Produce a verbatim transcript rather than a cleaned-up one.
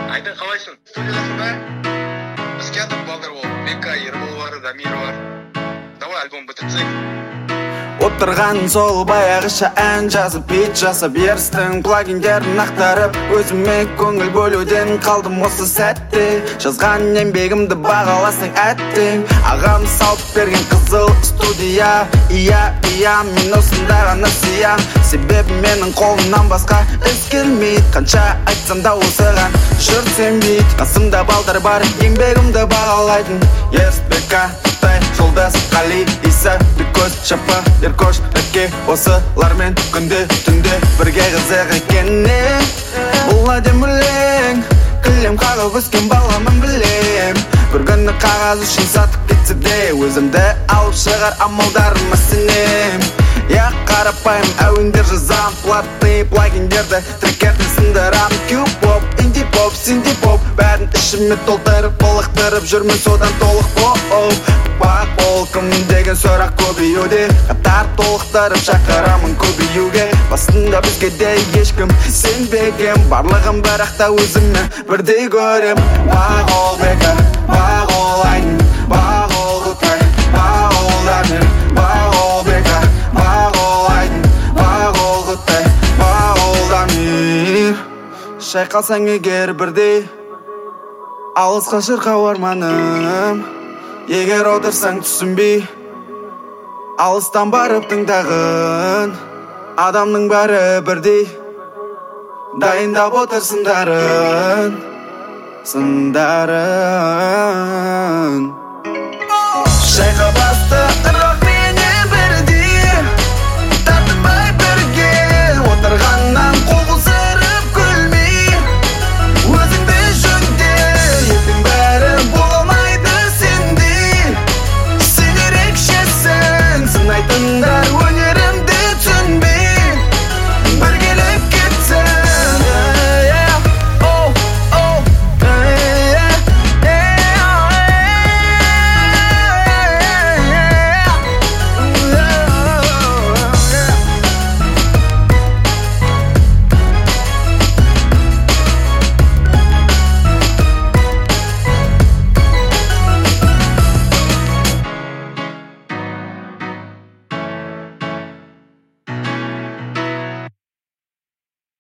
Айда қалайсың? Студиясың ба? Біз келдік балдар болып. Бека, Ербол бар, Дамир бар. Давай альбом бітірсек. Отырған сол баяғыша ән жазып, бит жасап ерістің плагиндерін ақтарып, өзіме көңіл бөлуден қалдым осы сәтте. Жазған еңбегімді бағаласаң әттең, ағам салып берген қызыл студия. Ия, ия, мен осында ғана сиям, себебі менің қолымнан басқа іс келмейді. Қанша айтсам да осыған жүрсем бит, қасымда балдар бар, еңбегімді бағалайтын. Есбека, Тұтай, Жолдас, Қали, Иса, Бекөз, Шапа, Еркош, Әке, осылармен күнде түнде бірге қызық екенін. Бұл әдем өлең, кілем қағып өскен баламын білем. Бір күні қағаз үшін сатып кетсе де, өзімді алып шығар амалдарыма сенем. Я қарапайым әуендер жазам, платный плагиндерді трекерді сындырам. Q-pop, инди-поп, синди-поп, бәрін ішіме толтырып, толықтырып жүрмін содан толық боп. Бақ болқым деген сұрақ көбеюде, қатар толықтырып шақырамын көбеюге. Басында бізге де ешкім сенбеген, барлығын бірақ та өзімі бірдей көрем. Бақ ол бека, бақ ол айдын, бақ ол Құтай, бақ ол Дамир, бақ ол бека, бақ ол айдын, бақ ол Құтай, бақ ол Дамир. Шайқалсаң егер бірдей, алысқа шырқау арманым. Егер отырсаң түсінбей, алыстан барып тыңдағын, адамның бәрі бірдей, дайындап отыр сындарын, сындарын. Шайқа басты ұрық